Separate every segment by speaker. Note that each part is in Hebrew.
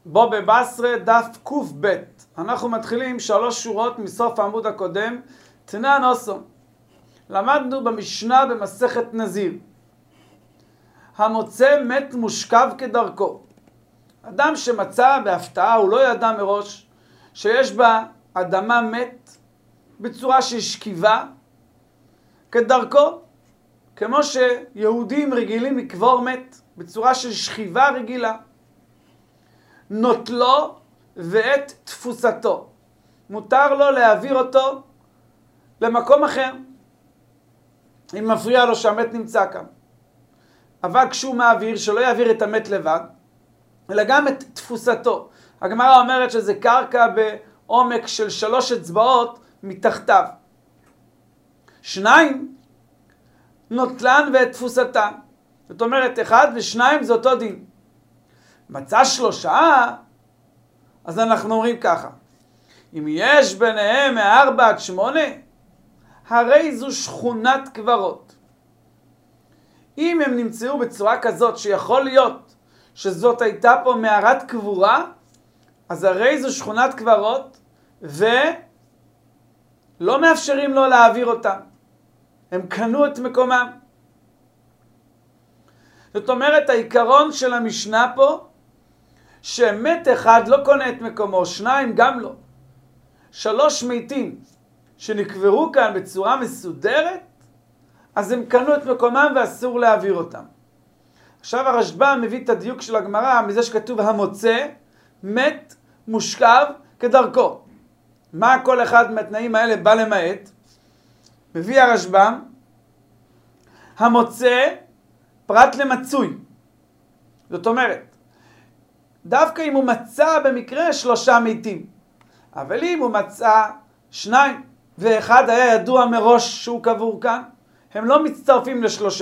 Speaker 1: בו בבסרה דף קב. אנחנו מתחילים 3 שורות מסוף העמוד הקודם. תנא נוסו. למדנו במשנה במסכת נזיר. המוצא מת מושכב כדרכו. אדם שמצא בהפתעה, הוא לא ידע מראש שיש בה אדמה מת בצורה של שכיבה כדרכו, כמו שיהודים רגילים לקבור מת בצורה של שכיבה רגילה. נוטלו ואת תפוסתו. מותר לו להעביר אותו למקום אחר, אם מפריע לו שהמת נמצא כאן. אבל כשהוא מעביר, שלא יעביר את המת לבד, אלא גם את תפוסתו. הגמרא אומרת שזה קרקע בעומק של 3 אצבעות מתחתיו. 2 נוטלן ואת תפוסתן. זאת אומרת 1 ו2 זה אותו דין. מצא 3, אז אנחנו אומרים ככה. אם יש ביניהם 4 עד 8, הרי זו שכונת קברות. אם הם נמצאו בצורה כזאת שיכול להיות שזאת הייתה פה מערת קבורה, אז הרי זו שכונת קברות, ולא מאפשרים לו להעביר אותם. הם קנו את מקומם. זאת אומרת, העיקרון של המשנה פה, שמת אחד לא קונה את מקומו, 2 גם לא. 3 מתים שנקברו כאן בצורה מסודרת, אז הם קנו את מקומם ואסור להעביר אותם. עכשיו הרשב"ם מביא את הדיוק של הגמרא מזה שכתוב המוצא מת מושכב כדרכו. מה כל אחד מהתנאים האלה בא למעט? מביא הרשב"ם, המוצא פרט למצוי. זאת אומרת, דווקא אם הוא מצא במקרה 3 מתים, אבל אם הוא מצא 2 ו1 היה ידוע מראש שהוא קבור כאן, הם לא מצטרפים ל3.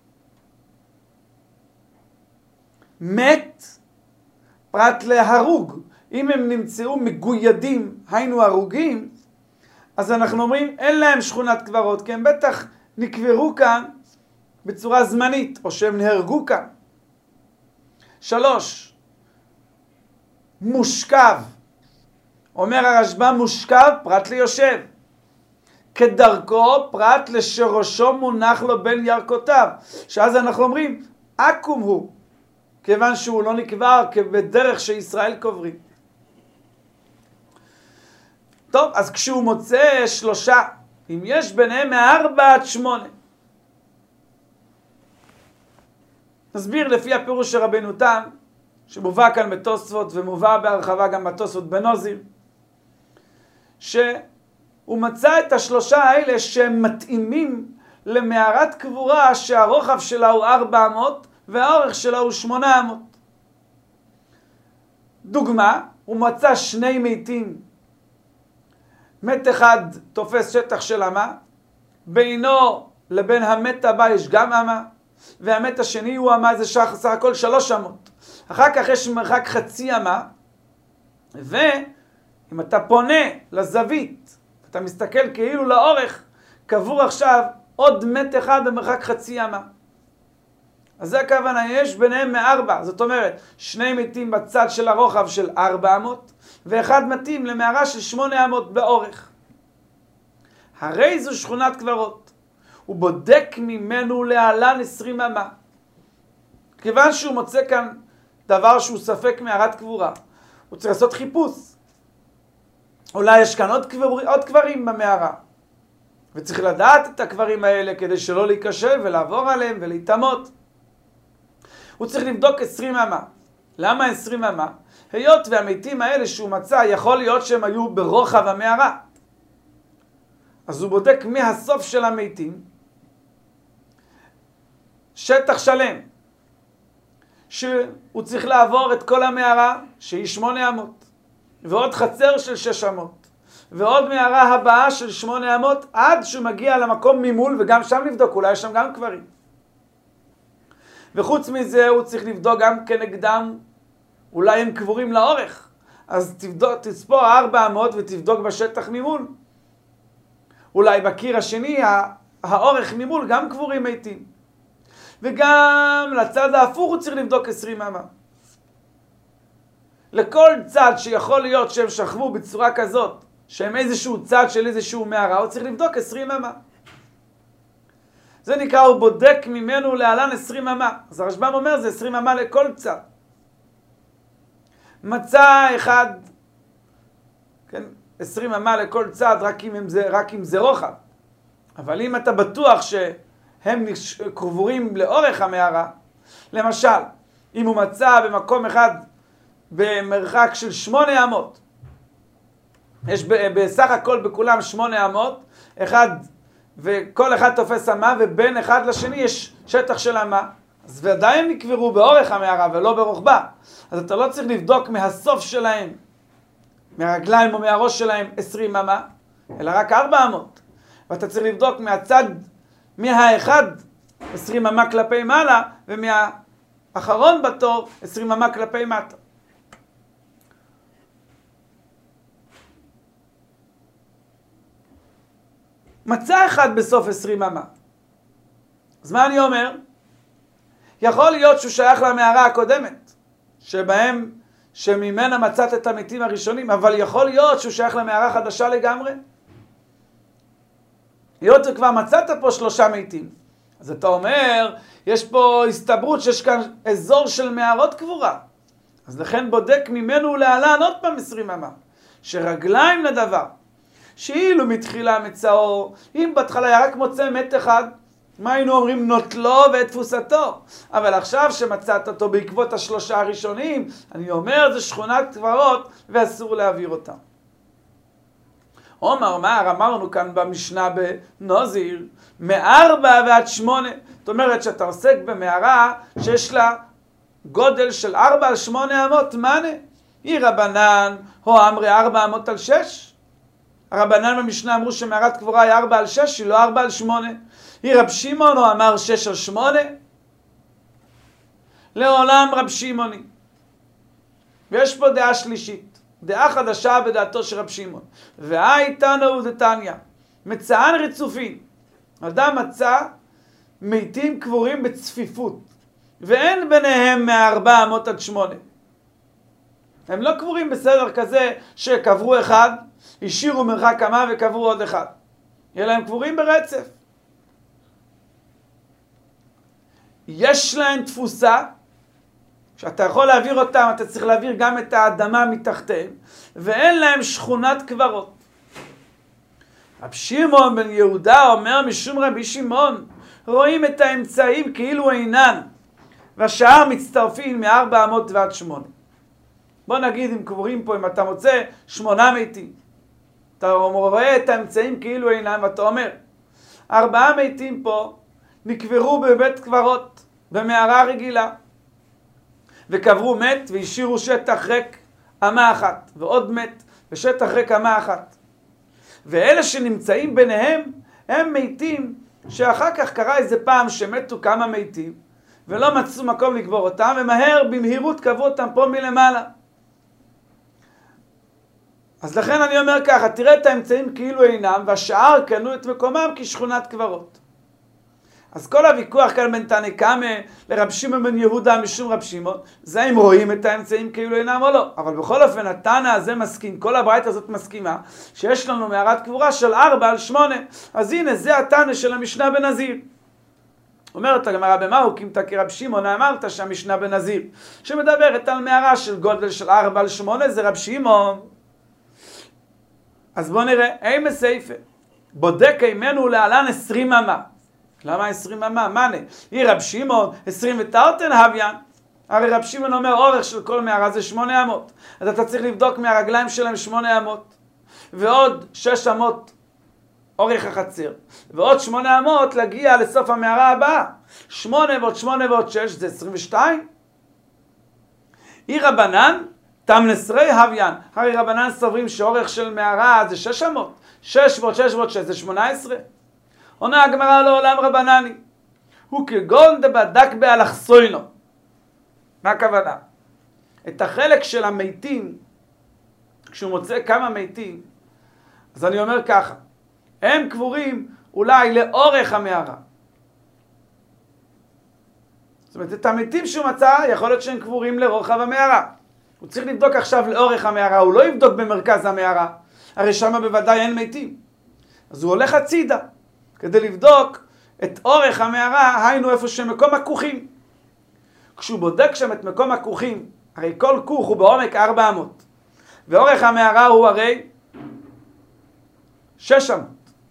Speaker 1: מת פרט להרוג. אם הם נמצאו מגוידים, היינו הרוגים, אז אנחנו אומרים אין להם שכונת קברות, כי הם בטח נקברו כאן בצורה זמנית, או שהם נהרגו כאן. 3 מושכב. אומר הרשב"ם מושכב פרט ליושב. כדרכו פרט לשראשו מונח לו בין ירכותיו. שאז אנחנו אומרים עקום הוא, כיוון שהוא לא נקבר בדרך שישראל קוברים. טוב, אז כשהוא מוצא 3, אם יש ביניהם 4 עד 8. נסביר לפי הפירוש של רבנו תם, שמובא כאן בתוספות ומובא בהרחבה גם בתוספות בנוזיר, שהוא מצא את 3 האלה שהם מתאימים למערת קבורה שהרוחב שלה הוא 400 והאורך שלה הוא 800. דוגמה, הוא מצא 2 מתים. מת אחד תופס שטח של אמה, בינו לבין המת הבא יש גם אמה, והמת השני הוא אמה, זה סך הכל 3 אמות. אחר כך יש מרחק 0.5 אמה, ואם אתה פונה לזווית, אתה מסתכל כאילו לאורך, קבור עכשיו עוד מת אחד במרחק 0.5 אמה. אז זה הכוונה, יש ביניהם 4, זאת אומרת 2 מתים בצד של הרוחב של 400, ואחד מתים למערה של 800 באורך. הרי זו שכונת קברות. הוא בודק ממנו להלן 20 אמה. כיוון שהוא מוצא כאן דבר שהוא ספק מערת קבורה, הוא צריך לעשות חיפוש. אולי יש כאן עוד קברים במערה, וצריך לדעת את הקברים האלה כדי שלא להיכשל ולעבור עליהם ולהתאמות. הוא צריך לבדוק 20 אמה. למה 20 אמה? היות והמתים האלה שהוא מצא יכול להיות שהם היו ברוחב המערה. אז הוא בודק מהסוף של המתים שטח שלם, שהוא צריך לעבור את כל המערה שהיא 800, ועוד חצר של 600, ועוד מערה הבאה של 800, עד שהוא מגיע למקום ממול, וגם שם לבדוק, אולי יש שם גם קברים. וחוץ מזה הוא צריך לבדוק גם כנגדם, אולי הם קבורים לאורך, אז תספור 400 ותבדוק בשטח ממול. אולי בקיר השני האורך ממול גם קבורים מתים. וגם לצד ההפוך הוא צריך לבדוק 20 אמה. לכל צד שיכול להיות שהם שכבו בצורה כזאת, שהם איזשהו צד של איזשהו מערה, הוא צריך לבדוק 20 אמה. זה נקרא, הוא בודק ממנו להלן 20 אמה. אז הרשב"ם אומר, זה 20 אמה לכל צד. מצא אחד, כן, 20 אמה לכל צד, רק אם זה רוחב. אבל אם אתה בטוח שהם קבורים לאורך המערה, למשל, אם הוא מצא במקום אחד במרחק של 8 אמות, יש בסך הכל בכולם 8 אמות, וכל אחד תופס אמה, ובין אחד לשני יש שטח של אמה, אז ודאי הם נקברו באורך המערה ולא ברוחבה. אז אתה לא צריך לבדוק מהסוף שלהם, מהרגליים או מהראש שלהם 20 אמה, אלא רק 4 אמות. ואתה צריך לבדוק מהאחד 20 אמה כלפי מעלה, ומהאחרון בתור 20 אמה כלפי מטה. מצא אחד בסוף 20 אמה. אז מה אני אומר? יכול להיות שהוא שייך למערה הקודמת, שממנה מצאת את המתים הראשונים, אבל יכול להיות שהוא שייך למערה חדשה לגמרי. היות וכבר מצאת פה 3 מתים, אז אתה אומר, יש פה הסתברות שיש כאן אזור של מערות קבורה. אז לכן בודק ממנו להלן עוד פעם 20 אמה, שרגליים לדבר, שאילו מתחילה מצאו, אם בהתחלה היה רק מוצא מת אחד, מה היינו אומרים? נוטלו ואת תפוסתו. אבל עכשיו שמצאת אותו בעקבות 3 הראשונים, אני אומר, זה שכונת קברות ואסור להעביר אותה. עומר מר, אמרנו כאן במשנה בנוזיר, מ4 ועד 8. זאת אומרת שאתה עוסק במערה שיש לה גודל של 4 על 8 אמות, מנה? היא רבנן, או אמרי 4 אמות על 6. הרבנן במשנה אמרו שמערת קבורה היא 4 על 6, היא לא 4 על 8. היא רב שמעון, הוא אמר 6 על 8. לעולם רב שמעוני. ויש פה דעה שלישית, דעה חדשה בדעתו של רב שמעון. והאיתנו ודתניא, מצאן רצופין. אדם מצא מתים קבורים בצפיפות, ואין ביניהם מ4 אמות עד 8. הם לא קבורים בסדר כזה שקברו אחד, השאירו מרחק כמה וקברו עוד אחד. אלא הם קבורים ברצף. יש להם תפוסה, שאתה יכול להעביר אותם, אתה צריך להעביר גם את האדמה מתחתיהם, ואין להם שכונת קברות. רב שמעון בן יהודה אומר משום רבי שמעון, רואים את האמצעים כאילו אינן, והשאר מצטרפים מ4 אמות ועד 8. בוא נגיד אם קבורים פה, אם אתה מוצא 8 מתים, אתה רואה את האמצעים כאילו אינם, ואתה אומר, 4 מתים פה נקברו בבית קברות, במערה רגילה, וקברו מת והשאירו שטח ריק אמה אחת, ועוד מת ושטח ריק אמה אחת. ואלה שנמצאים ביניהם הם מתים שאחר כך קרה איזה פעם שמתו כמה מתים, ולא מצאו מקום לקבור אותם, ומהר במהירות קברו אותם פה מלמעלה. אז לכן אני אומר ככה, תראה את האמצעים כאילו אינם, והשאר קנו את מקומם כשכונת קברות. אז כל הוויכוח כאן בין תנא קמא לרב שמעון בן יהודה משום רב שמעון, זה אם רואים את האמצעים כאילו אינם או לא. אבל בכל אופן, התנא הזה מסכים, כל הברייתא הזאת מסכימה, שיש לנו מערת קבורה של 4 על 8. אז הנה, זה התנא של המשנה בנזיר. אומרת הגמרא במאו קימתא כרב שמעון, אמרת שהמשנה בנזיר, שמדברת על מערה של גודל של 4 על 8, זה רב שמעון. אז בואו נראה, אימה סייפה, בודק אימנו להלן 20 אמה. למה 20 אמה? מנה? היא רב שמעון 20 ותרתן הוויין. הרי רב שמעון אומר אורך של כל מערה זה 8 אמות. אז אתה צריך לבדוק מהרגליים שלהם 8 אמות. ועוד 6 אמות אורך החצר. ועוד 8 אמות להגיע לסוף המערה הבאה. 8 ועוד 8 ועוד 6 זה 22. היא רבנן תמנסרי הוויין. הרי רבנן סוברים שאורך של מערה זה 6 אמות. 6 ועוד 6 ועוד 6 זה 18. עונה הגמרא לעולם רבנני, הוא כגון דבדק באלכסוינו. מה הכוונה? את החלק של המתים, כשהוא מוצא כמה מתים, אז אני אומר ככה, הם קבורים אולי לאורך המערה. זאת אומרת, את המתים שהוא מצא, יכול להיות שהם קבורים לרוחב המערה. הוא צריך לבדוק עכשיו לאורך המערה, הוא לא יבדוק במרכז המערה, הרי שם בוודאי אין מתים. אז הוא הולך הצידה, כדי לבדוק את אורך המערה, היינו איפה שמקום הכוכים. כשהוא בודק שם את מקום הכוכים, הרי כל כוך הוא בעומק 400, ואורך המערה הוא הרי 600.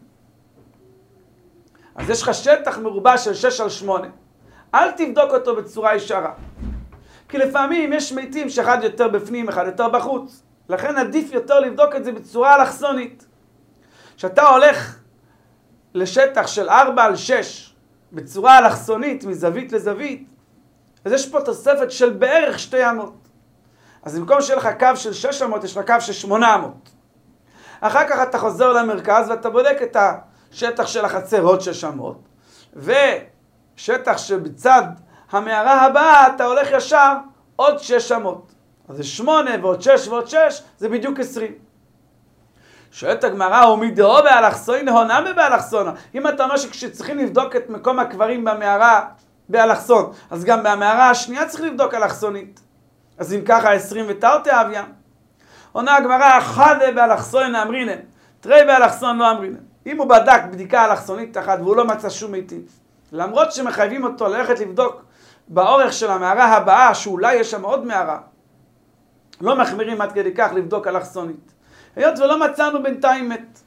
Speaker 1: אז יש לך שטח מרובע של 6 על 8. אל תבדוק אותו בצורה ישרה. כי לפעמים יש מתים שאחד יותר בפנים, אחד יותר בחוץ. לכן עדיף יותר לבדוק את זה בצורה אלכסונית. כשאתה הולך לשטח של 4 על 6, בצורה אלכסונית, מזווית לזווית, אז יש פה תוספת של בערך 200. אז במקום שיהיה לך קו של 600, יש לך קו של 800. אחר כך אתה חוזר למרכז ואתה בודק את השטח של החצר עוד 600, ושטח שבצד המערה הבאה אתה הולך ישר עוד 600. אז זה 8 ועוד 6 ועוד 6, זה בדיוק 20. שואלת הגמרא, הוא מדאו באלכסון, הונמה באלכסון. אם אתה אומר שכשצריכים לבדוק את מקום הקברים במערה באלכסון, אז גם במערה השנייה צריך לבדוק אלכסונית. אז אם ככה 20 ותרתי אביה. עונה הגמרא, חדה באלכסון אמרינן, תרי באלכסון לא אמרינן. אם הוא בדק בדיקה אלכסונית אחת והוא לא מצא שום מתים, למרות שמחייבים אותו ללכת לבדוק באורך של המערה הבאה, שאולי יש שם עוד מערה, לא מחמירים עד כדי כך לבדוק אלכסונית. היות ולא מצאנו בינתיים מת.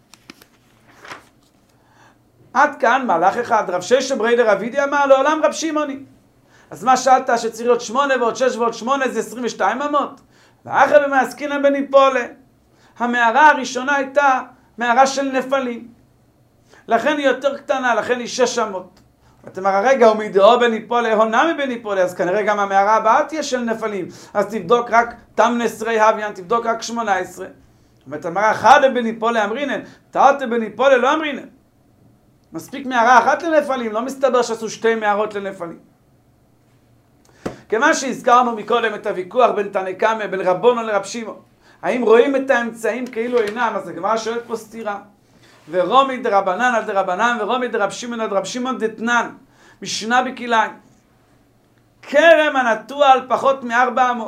Speaker 1: עד כאן מהלך אחד. רב ששם בריידר אבידי אמר לעולם רב שמעוני. אז מה שאלת שצריך להיות 8 ועוד 6 ועוד 8 זה 22 אמות? ואחרי במעסקינן בניפולה. המערה הראשונה הייתה מערה של נפלים. לכן היא יותר קטנה, לכן היא 600. אתה אומר, הרגע הוא מדאו בניפולה, הונה מבניפולה, אז כנראה גם המערה הבאה תהיה של נפלים. אז תבדוק רק תמנסרי הוויין, תבדוק רק 18. ואתה אומר, חדה בניפולה אמרינן, תרתי בניפולה לא אמרינן. מספיק מערה אחת לנפלים, לא מסתבר שעשו 2 מערות לנפלים. כיוון שהזכרנו מקודם את הוויכוח בין תנא קמא, בין רבונו לרב שמעון, האם רואים את האמצעים כאילו אינם, אז הגמרא שואלת פה סתירה. ורומי דרבנן על דרבנן, ורומי דרב שמעון על דרב שמעון דתנן, משנה בכליים. כרם הנטוע על פחות מ400.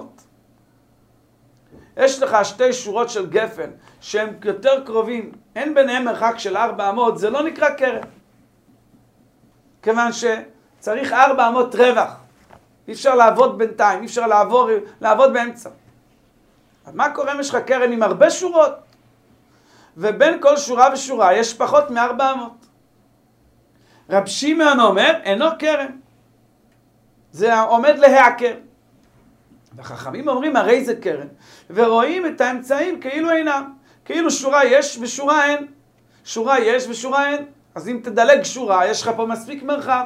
Speaker 1: יש לך 2 שורות של גפן, שהם יותר קרובים, אין ביניהם מרחק של 400, זה לא נקרא כרם. כיוון שצריך 400 רווח. אי אפשר לעבוד בינתיים, אי אפשר לעבוד באמצע. אז מה קורה אם יש לך קרן עם הרבה שורות? ובין כל שורה ושורה יש פחות מ400. רב שמעון אומר, אינו קרן. זה עומד להיעקר. והחכמים אומרים, הרי זה קרן. ורואים את האמצעים כאילו אינם. כאילו שורה יש ושורה אין. שורה יש ושורה אין. אז אם תדלג שורה, יש לך פה מספיק מרחב.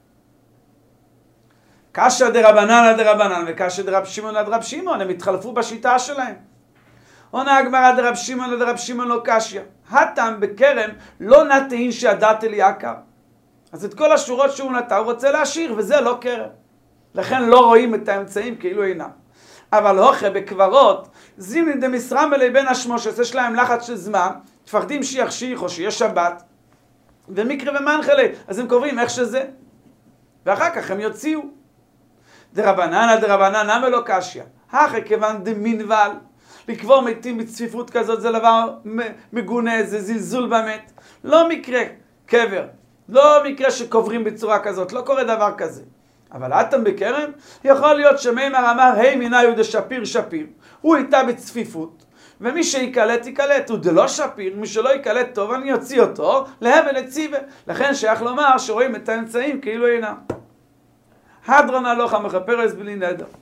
Speaker 1: קשיא דרבנן עד דרבנן וקשיא דרב שמעון עד רב שמעון, הם התחלפו בשיטה שלהם. עונה הגמרא דרב שמעון עד רב שמעון לא קשיא. הטעם בכרם לא נטעין שידעת לי יקר. אז את כל השורות שהוא נטע הוא רוצה להשאיר, וזה לא כרם. לכן לא רואים את האמצעים כאילו אינם. אבל הוכה בקברות, זימנין דמסרם בלי בין השמושת, יש להם לחץ של זמן, תפחדים שיחשיך או שיש שבת, ומקרה ומנחלה, אז הם קוראים איך שזה. ואחר כך הם יוציאו. דרבנן על דרבנן, למה לא קשיא? הכי כיוון דמינבל, לקבור מתים בצפיפות כזאת, זה דבר מגונה, זה זלזול במת. לא מקרה קבר, לא מקרה שקוברים בצורה כזאת, לא קורה דבר כזה. אבל אתם בכרם, יכול להיות שמימר אמר, היי מינה יהודה שפיר שפיר, הוא איתה בצפיפות, ומי שיקלט יקלט, הוא דלא שפיר, מי שלא יקלט טוב, אני אוציא אותו להבל לציבה. לכן שייך לומר שרואים את האמצעים כאילו אינם. הדרן הלוך המכפרס בלי נדר.